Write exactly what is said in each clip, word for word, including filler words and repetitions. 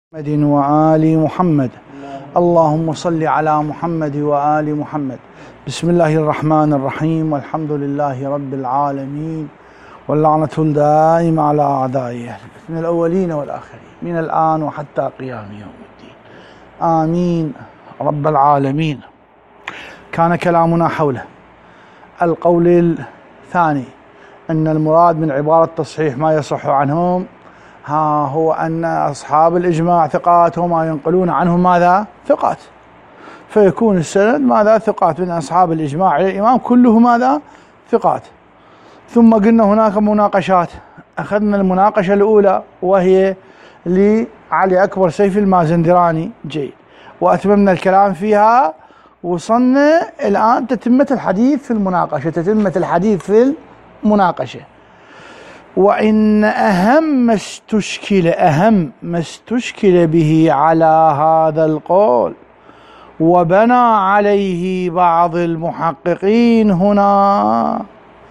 محمد وآل محمد. اللهم صل على محمد وآل محمد. بسم الله الرحمن الرحيم، والحمد لله رب العالمين، واللعنة الدائمة على أعدائه من الأولين والآخرين من الآن وحتى قيام يوم الدين، آمين رب العالمين. كان كلامنا حول القول الثاني أن المراد من عبارة تصحيح ما يصح عنهم ها هو أن أصحاب الإجماع ثقات، وما ينقلون عنهم ماذا؟ ثقات، فيكون السند ماذا؟ ثقات من أصحاب الإجماع على الإمام كله ماذا؟ ثقات. ثم قلنا هناك مناقشات، أخذنا المناقشة الأولى وهي لعلي أكبر سيف المازندراني، جيد، وأتممنا الكلام فيها. وصلنا الآن تتمة الحديث في المناقشة، تتمة الحديث في المناقشة. وإن أهم ما استشكل أهم ما استشكل به على هذا القول وبنى عليه بعض المحققين هنا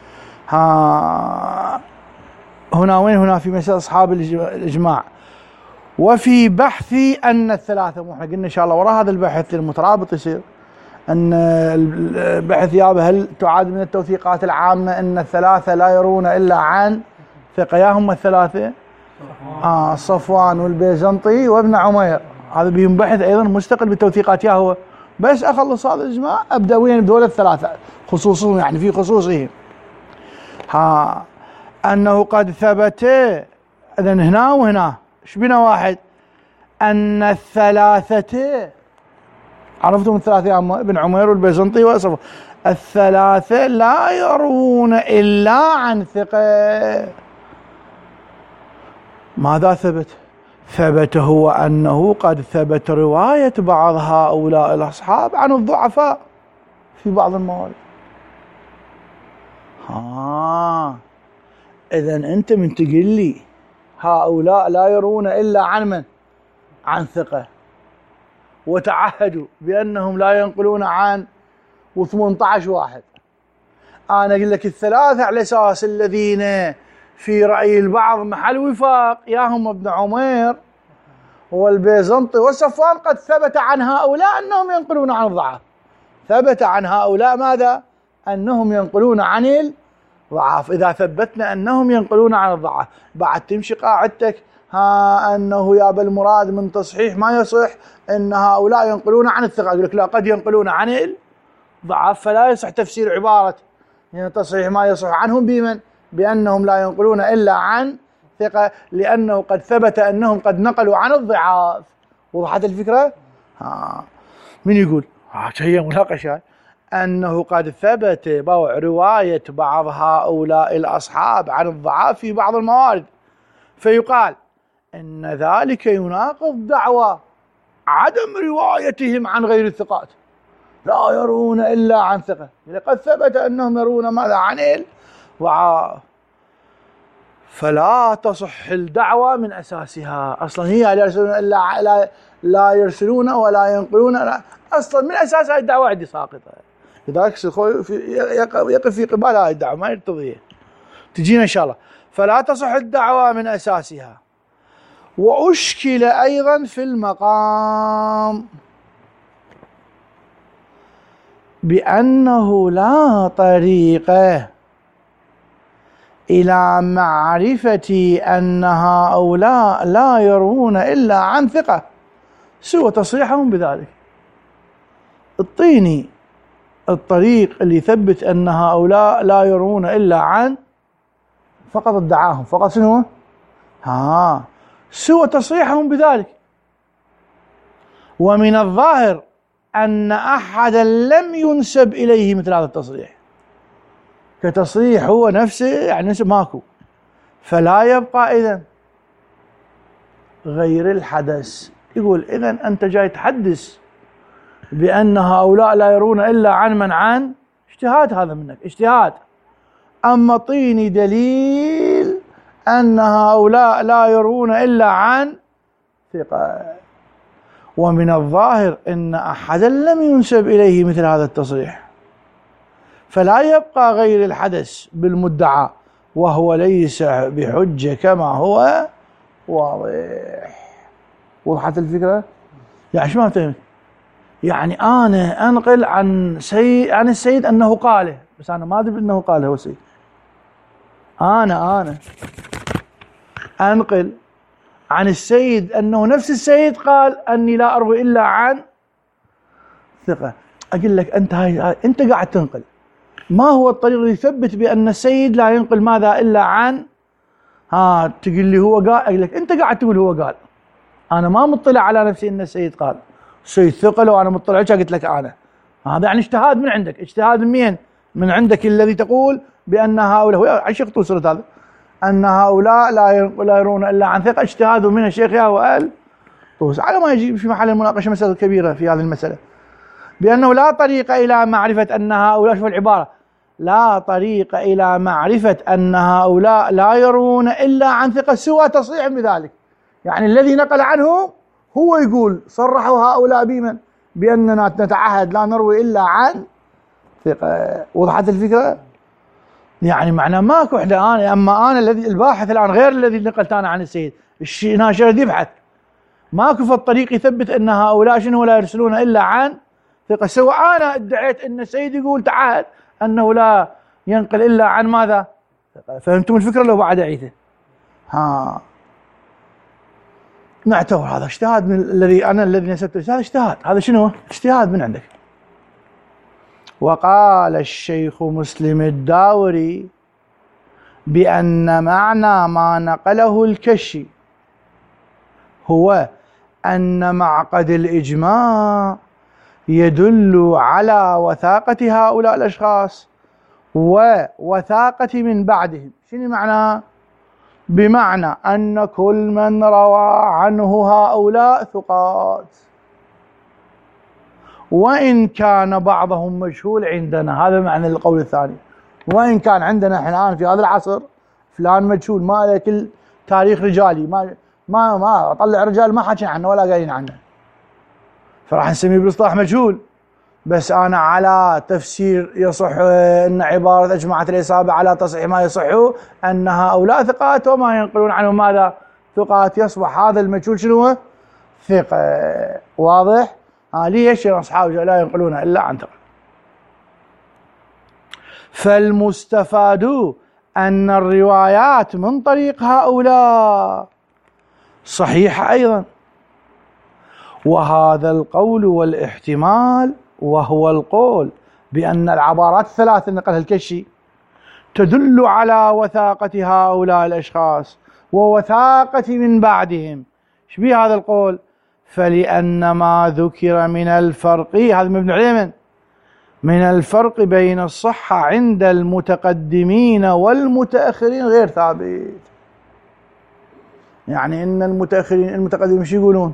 ها هنا وين هنا في مسألة أصحاب الإجماع، وفي بحث أن الثلاثة، مو احنا قلنا إن شاء الله وراء هذا البحث المترابط يصير أن البحث يابا هل تعاد من التوثيقات العامة أن الثلاثة لا يرون إلا عن ثقة، يا هم الثلاثة آه صفوان والبيزنطي وابن عمير، هذا بيهم بحث أيضا مستقل بالتوثيقات. يا هو بس أخلص هذا الإجماع أبدأ وين بدول الثلاثة خصوصهم، يعني في خصوصهم ها أنه قد ثبت. إذن هنا وهنا إيش بنا واحد؟ أن الثلاثة، عرفتم الثلاثة يا ابن عمير والبيزنطي وصفوان، الثلاثة لا يرون إلا عن ثقة. ماذا ثبت؟ ثبت هو أنه قد ثبت رواية بعض هؤلاء الأصحاب عن الضعفاء في بعض الموارد. ها إذن أنت من تقول لي هؤلاء لا يرون إلا عن من؟ عن ثقة، وتعهدوا بأنهم لا ينقلون عن وثمانية عشر واحد. أنا أقول لك الثلاثة على أساس الذين في رأي البعض محل وفاق، يا هم ابن عمير والبيزنطي والصفوان، قد ثبت عن هؤلاء أنهم ينقلون عن الضعف. ثبت عن هؤلاء ماذا؟ أنهم ينقلون عن الضعف. إذا ثبتنا أنهم ينقلون عن الضعف، بعد تمشي قاعدتك ها أنه يا بالمراد من تصحيح ما يصح أن هؤلاء ينقلون عن الثقة. أقول لك لا، قد ينقلون عن الضعف، فلا يصح تفسير عبارة يعني تصحيح ما يصح عنهم بمن؟ بأنهم لا ينقلون إلا عن ثقة، لأنه قد ثبت أنهم قد نقلوا عن الضعاف. وضحت الفكرة؟ ها من يقول؟ هي مناقشة أنه قد ثبت رواية بعض هؤلاء الأصحاب عن الضعاف في بعض الموارد، فيقال إن ذلك يناقض دعوى عدم روايتهم عن غير الثقات، لا يرون إلا عن ثقة، لقد ثبت أنهم يرون ماذا؟ عن الضعاف. فلا تصح الدعوة من أساسها، أصلا هي لا يرسلون إلا لا, لا يرسلون ولا ينقلون، لا. أصلا من أساسها الدعوة عندي ساقطة، لذلك يقف في قبال هذه الدعوة ما يرتضيه، تجينا إن شاء الله. فلا تصح الدعوة من أساسها. وأشكل أيضا في المقام بأنه لا طريق إلى معرفة أن هؤلاء لا يرون إلا عن ثقة سوى تصريحهم بذلك. اعطيني الطريق اللي يثبت أن هؤلاء لا يرون إلا عن فقط ادعاهم، فقط شنو؟ ها سوى تصريحهم بذلك. ومن الظاهر أن أحدا لم ينسب إليه مثل هذا التصريح، كتصريح هو نفسه يعني نسب ماكو، فلا يبقى إذن غير الحدث. يقول إذن أنت جاي تحدث بأن هؤلاء لا يرون إلا عن من؟ عن اجتهاد، هذا منك اجتهاد. أما طيني دليل أن هؤلاء لا يرون إلا عن ثقة. ومن الظاهر أن أحدا لم ينسب إليه مثل هذا التصريح، فلا يبقى غير الحدث بالمدعى، وهو ليس بحجة كما هو واضح. وضحت الفكرة؟ يعني شو ما فهمت؟ يعني أنا أنقل عن سيد عن السيد أنه قاله، بس أنا ما أدري أنه قاله هو السيد. أنا أنا أنقل عن السيد أنه نفس السيد قال أني لا أروي إلا عن ثقة. أقول لك أنت هاي أنت قاعد تنقل، ما هو الطريق اللي يثبت بأن السيد لا ينقل ماذا إلا عن ها تقول لي هو قال؟ أقول لك أنت قاعد تقول هو قال، أنا ما مطلع على نفسي أن السيد قال. السيد ثقة لو أنا مطلع قلت لك أنا، هذا يعني اجتهاد من عندك. اجتهاد من مين؟ من عندك الذي تقول بأن هؤلاء عشق توصلت هذا أن هؤلاء لا يرون إلا عن ثقة. اجتهاد من الشيخ وآل طوس على ما يجي في محل المناقشة مسألة كبيرة في هذه المسألة، بأنه لا طريق إلى معرفة أن هؤلاء، شوف العبارة، لا طريق إلى معرفة أن هؤلاء لا يرون إلا عن ثقة سوى تصريح بذلك. يعني الذي نقل عنهم هو يقول صرحوا هؤلاء بمن؟ بأننا نتعهد لا نروي إلا عن ثقة. وضحت الفكرة؟ يعني معناه ماكو احنا انا اما انا الذي الباحث الان غير الذي نقلت انا عن السيد، الناشر يبحث، ماكو في الطريق يثبت ان هؤلاء شنو لا يرسلون الا عن ثقة. سواء انا ادعيت ان السيد يقول تعهد انه لا ينقل الا عن ماذا؟ فهمتم الفكرة لو بعد اعيده؟ ها نعتبر هذا اجتهاد من الذي انا الذي نسبته، هذا اجتهاد. هذا شنو؟ اجتهاد من عندك. وقال الشيخ مسلم الداوري بأن معنى ما نقله الكشي هو أن معقد الإجماع يدل على وثاقة هؤلاء الأشخاص ووثاقة من بعدهم. شنو معنى؟ بمعنى أن كل من روى عنه هؤلاء ثقات، وإن كان بعضهم مجهول عندنا. هذا معنى القول الثاني. وإن كان عندنا احنا الآن في هذا العصر فلان مجهول، ما له كل تاريخ رجالي، ما ما ما طلع رجال ما حكي عنه ولا قايلين عنه، فراح نسميه بالاصطلاح مجهول. بس أنا على تفسير يصح أن عبارة أجمعت الإصابة على تصحيح ما يصح أن هؤلاء ثقات وما ينقلون عنهم ماذا؟ ثقات. يصبح هذا المجهول شنو؟ ثقة. واضح؟ آه ليش؟ أصحاب لا ينقلون إلا عن ثقة. فالمستفاد أن الروايات من طريق هؤلاء صحيحة أيضا. وهذا القول والاحتمال وهو القول بأن العبارات الثلاث اللي نقلها الكشي تدل على وثاقة هؤلاء الأشخاص ووثاقة من بعدهم. ايش بيه هذا القول؟ فلأن ما ذكر من الفرق، هذا مبني عليه من؟ من الفرق بين الصحة عند المتقدمين والمتأخرين غير ثابت. يعني إن المتأخرين المتقدمين شو يقولون؟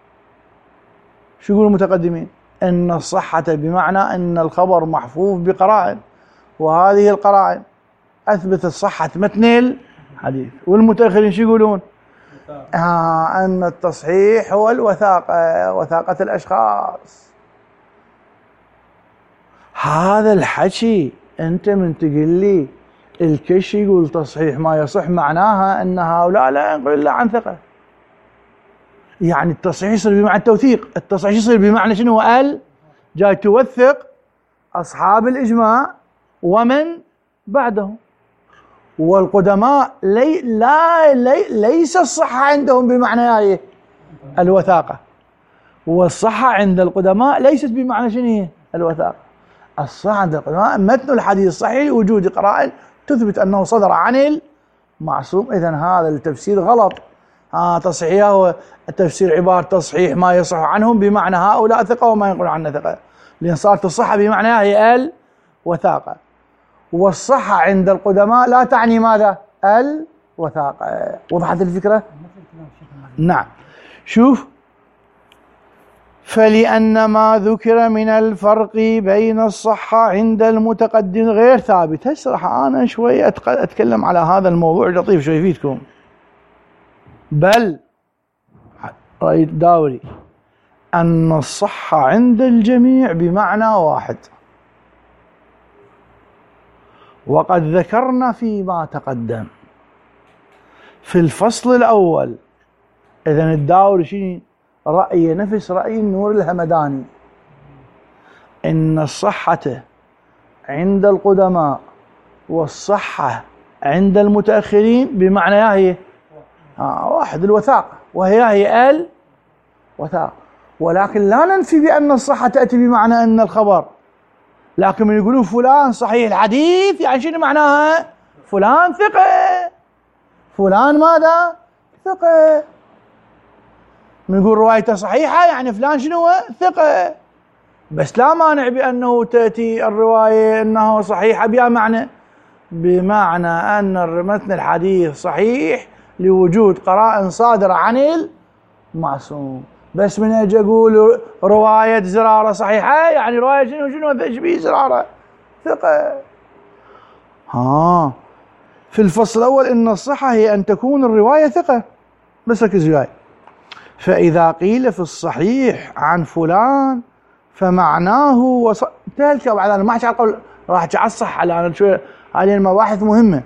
شو يقولون المتقدمين؟ إن الصحة بمعنى أن الخبر محفوظ بقرائن، وهذه القرائن أثبت الصحة متن الحديث. والمتأخرين شو يقولون؟ آه أن التصحيح هو الوثاقة، وثاقة الأشخاص. هذا الحكي أنت من تقول لي الكشي يقول تصحيح ما يصح، معناها أن هؤلاء لا ينقل إلا عن ثقة. يعني التصحيح يصير بمعنى التوثيق، التصحيح يصير بمعنى شنو؟ ال جاي توثق أصحاب الإجماع ومن بعدهم. والقدماء لي لا لي ليس الصحة عندهم بمعنى هاي الوثاقة، والصحة عند القدماء ليست بمعنى شنو هي الوثاقة. الصحة عند القدماء متن الحديث الصحيح وجود قرائن تثبت أنه صدر عن المعصوم. إذن هذا التفسير غلط. آه تصحيح هو التفسير عبارة تصحيح ما يصح عنهم بمعنى هؤلاء ثقة وما ينقل عنا ثقة، لأن صارت الصحة بمعنى هي الوثاقة. والصحة عند القدماء لا تعني ماذا؟ الوثاقة. وضحت الفكرة؟ نعم. شوف، فلأن ما ذكر من الفرق بين الصحة عند المتقدم غير ثابت. هسه راح أنا شوي أتكلم على هذا الموضوع لطيف شوي يفيدكم. بل رأي الداوري أن الصحة عند الجميع بمعنى واحد، وقد ذكرنا فيما تقدم في الفصل الأول. إذن الداوري شنو رأي نفس رأي النور الهمداني، إن الصحة عند القدماء والصحة عند المتأخرين بمعنى هي آه واحد الوثاقة، وهي هي الوثاقة. ولكن لا ننفي بأن الصحة تأتي بمعنى أن الخبر، لكن من يقولون فلان صحيح الحديث يعني شنو معناها؟ فلان ثقة، فلان ماذا؟ ثقة. من يقول روايته صحيحة يعني فلان شنو؟ ثقة. بس لا مانع بأنه تأتي الرواية أنه صحيحة بها معنى، بمعنى أن متن الحديث صحيح لوجود قرائن صادرة عن المعصوم. بس من أجي أقول رواية زرارة صحيحة يعني رواية شنو شنو تشبيه زرارة ثقة. ها في الفصل الأول إن الصحة هي أن تكون الرواية ثقة، بس ركز وياي. فإذا قيل في الصحيح عن فلان فمعناه وص... انتهى بعد أنا ما أحكي على القول، راح أحكي على الصحة الآن شوية، هذه المباحث مهمة.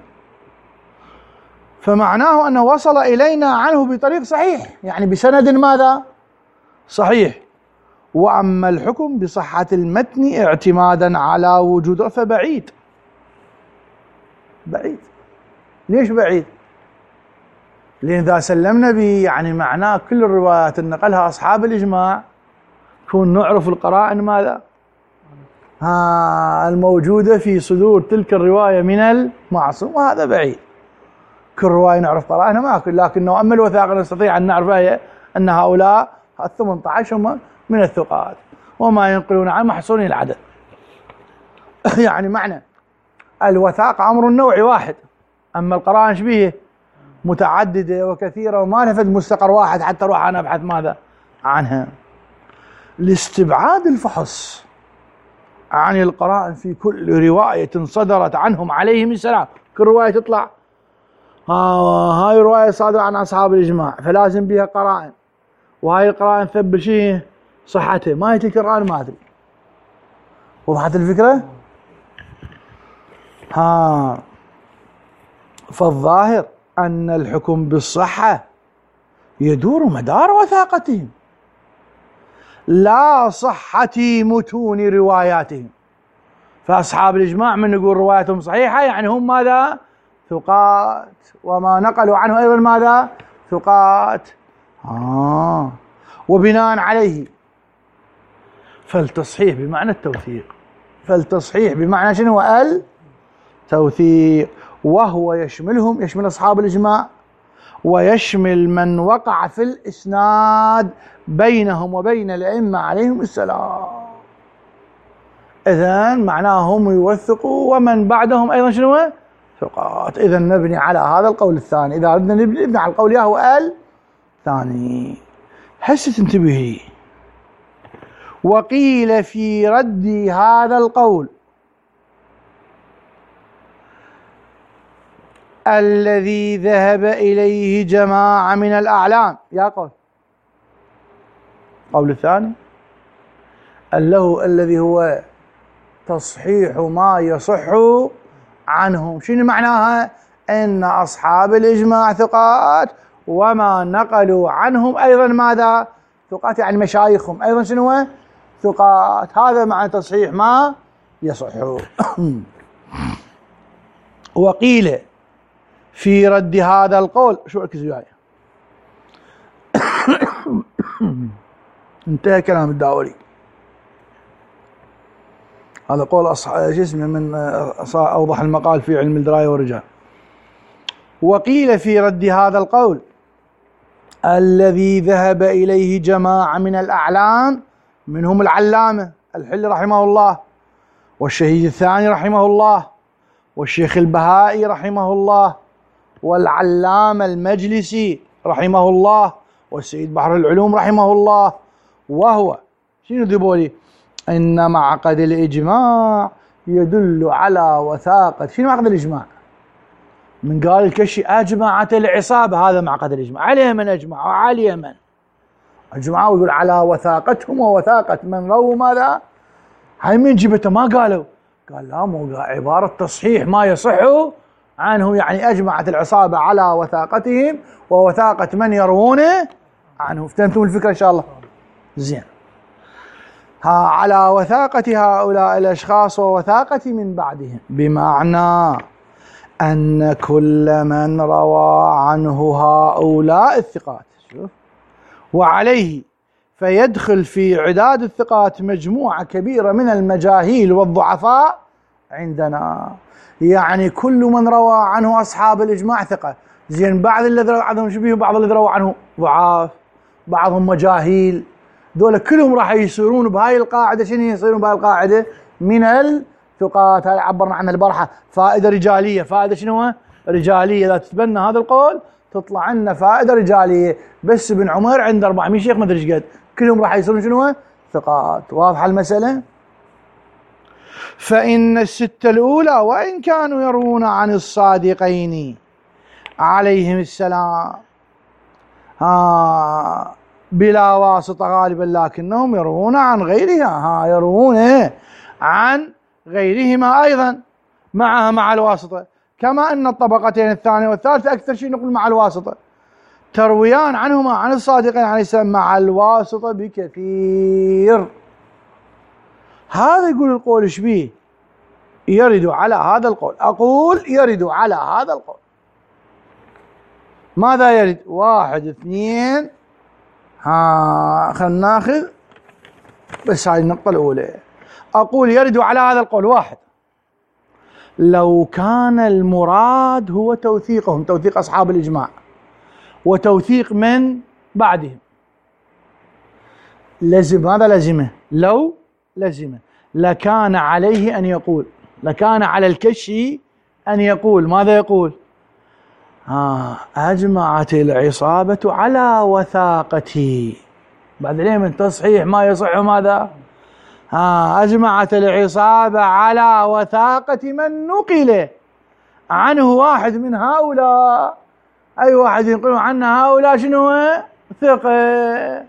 فمعناه أنه وصل إلينا عنه بطريق صحيح يعني بسند ماذا؟ صحيح. وأما الحكم بصحة المتن اعتمادا على وجود فبعيد. بعيد. ليش بعيد؟ لأن إذا سلمنا به يعني معناه كل الروايات اللي نقلها أصحاب الإجماع كون نعرف القرائن ماذا؟ ها الموجودة في صدور تلك الرواية من المعصوم، وهذا بعيد. كل رواية نعرف قرائنها ما كل، لكنه أما الوثائق نستطيع أن نعرف أن هؤلاء الثمانية عشر هم من الثقات وما ينقلون عن محصورين العدد. يعني معنى الوثاقة أمر نوعي واحد، أما القرائن شبيه متعددة وكثيرة وما نفذ مستقر واحد حتى أروح أنا أبحث ماذا عنها. لاستبعاد الفحص عن القرائن في كل رواية صدرت عنهم عليهم السلام، كل رواية تطلع هاي رواية صادرة عن أصحاب الإجماع فلازم بها قرائن، وهاي القرائن ثبت شيء صحته، ما هي تلك القرائن ما أدري. وضحت الفكرة؟ ها فالظاهر أن الحكم بالصحة يدور مدار وثاقتهم لا صحة متون رواياتهم. فأصحاب الإجماع من يقول رواياتهم صحيحة يعني هم ماذا؟ ثقات، وما نقلوا عنه أيضا ماذا؟ ثقات. آه. وبناء عليه فالتصحيح بمعنى التوثيق، فالتصحيح بمعنى شنو؟ هو التوثيق، وهو يشملهم، يشمل أصحاب الإجماع ويشمل من وقع في الإسناد بينهم وبين الأئمة عليهم السلام. إذن معناهم يوثقوا ومن بعدهم أيضا شنو؟ ثقات. إذن نبني على هذا القول الثاني، إذا أردنا نبني, نبني على القول ياهو الثاني. هسه تنتبهي. وقيل في رد هذا القول الذي ذهب إليه جماعة من الأعلام، يا قول قول الثاني له الذي هو تصحيح ما يصح عنهم. شنو معناها؟ إن أصحاب الإجماع ثقات وما نقلوا عنهم أيضا ماذا؟ ثقات، يعني مشايخهم أيضا شنو؟ ثقات. هذا معنى تصحيح ما يصح. وقيل في رد هذا القول، شو ركز وياي انتهى كلام الداولي، هذا قول أصحاب جسمه من أوضح المقال في علم الدراية والرجال. وقيل في رد هذا القول الذي ذهب إليه جماعة من الأعلام منهم العلامة الحلي رحمه الله، والشهيد الثاني رحمه الله، والشيخ البهائي رحمه الله، والعلامة المجلسي رحمه الله، والسيد بحر العلوم رحمه الله. وهو شنو ذبولي؟ إن معقد الإجماع يدل على وثاقة. شنو معقد الإجماع؟ من قال الكشي أجمعت العصابة، هذا معقد الإجماع. عليه من أجمع وعليه من أجمعوا، ويقول على وثاقتهم ووثاقة من رووا ماذا؟ هاي من جبته ما قالوا؟ قال لا، مو عبارة تصحيح ما يصح عنه، يعني أجمعت العصابة على وثاقتهم ووثاقة من يروون عنه. فهمتم الفكرة إن شاء الله؟ زين. ها على وثاقة هؤلاء الأشخاص ووثاقة من بعدهم، بمعنى أن كل من روى عنه هؤلاء الثقات، شوف، وعليه فيدخل في عداد الثقات مجموعة كبيرة من المجاهيل والضعفاء عندنا. يعني كل من روى عنه أصحاب الإجماع ثقة. زين، بعض الذي روى عنهم شبيه وبعض الذي روى عنه ضعاف، بعضهم مجاهيل، دول كلهم راح يصيرون بهاي القاعدة. شنو يصيرون بهاي القاعدة؟ من الثقات. هاي عبرنا عنها البارحة، فائدة رجالية. فائدة شنو؟ رجالية. إذا تتبنى هذا القول تطلع لنا فائدة رجالية. بس ابن عمر عنده أربعمية شيخ ما أدري ايش قد، كلهم راح يصيرون شنو؟ ثقات. واضحة المسألة؟ فإن الستة الأولى وإن كانوا يروون عن الصادقين عليهم السلام ها بلا واسطة غالبا، لكنهم يروون عن غيرها. ها يروون عن غيرهما أيضا معها مع الواسطة، كما أن الطبقتين الثانية والثالثة أكثر شيء نقول مع الواسطة ترويان عنهما عن الصادقين عليه السلام مع الواسطة بكثير. هذا يقول القول ايش بيه؟ يرد على هذا القول. أقول يرد على هذا القول. ماذا يرد؟ واحد اثنين، ها خلنا ناخذ بس هاي النقطة الأولى. أقول يرد على هذا القول. واحد، لو كان المراد هو توثيقهم، توثيق أصحاب الإجماع وتوثيق من بعدهم، لزم. ماذا لزمه؟ لو لزمه لكان عليه أن يقول، لكان على الكشي أن يقول. ماذا يقول؟ آه أجمعت العصابة على وثاقتي، بعد ليه من تصحيح ما يصح. ماذا؟ آه أجمعت العصابة على وثاقة من نقل عنه واحد من هؤلاء. أي واحد ينقل عن هؤلاء شنو؟ ثقة،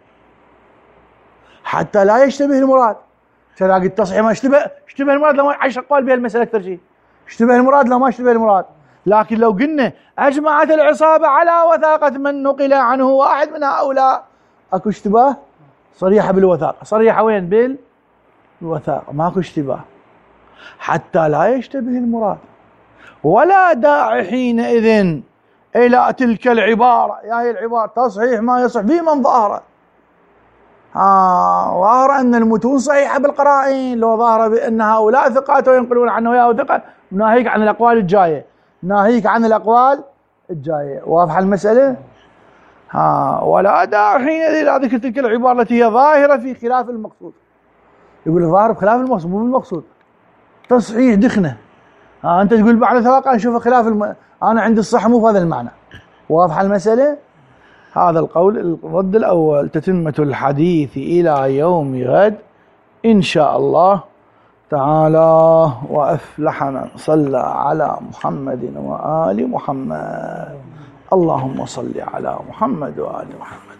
حتى لا يشتبه المراد. تلاقي التصحيح ما اشتبه اشتبه المراد. لو عشر أقوال بها المسألة أكثر شيء اشتبه المراد، لو ما اشتبه المراد. لكن لو قلنا أجمعت العصابة على وثاقة من نقل عنه واحد من هؤلاء، أكو اشتباه؟ صريحة بالوثاقة. صريحة وين؟ بالوثاقة، ماكو اشتباه، حتى لا يشتبه المراد. ولا داعي حينئذ إلى تلك العبارة. يا هي العبارة تصحيح ما يصح في من ظاهره. آه ظاهر أن المتون صحيحة بالقرائن. لو ظاهر بأن هؤلاء ثقات وينقلون عنه وياه ثقة، ناهيك عن الأقوال الجاية، ناهيك عن الأقوال الجاية. واضحة المسألة؟ ها ولا داعي حينئذ إلى ذكر تلك العبارة التي هي ظاهرة في خلاف المقصود. يقول ظاهر بخلاف المقصود مو بالمقصود. تصحيح دخنة. ها أنت تقول بعد ثلاثة نشوف خلاف الم... أنا عندي الصحة مو بهذا المعنى. واضحة المسألة؟ هذا القول الرد الأول. تتمة الحديث إلى يوم غد إن شاء الله تعالى. وأفلح من صلى على محمد وآل محمد. اللهم صل على محمد وآل محمد.